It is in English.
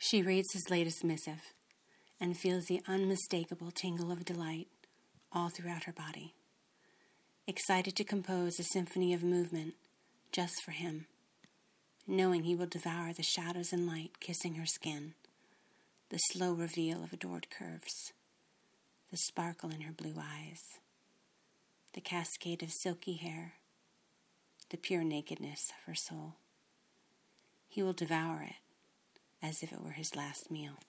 She reads his latest missive and feels the unmistakable tingle of delight all throughout her body, excited to compose a symphony of movement just for him, knowing he will devour the shadows and light kissing her skin, the slow reveal of adored curves, the sparkle in her blue eyes, the cascade of silky hair, the pure nakedness of her soul. He will devour it as if it were his last meal.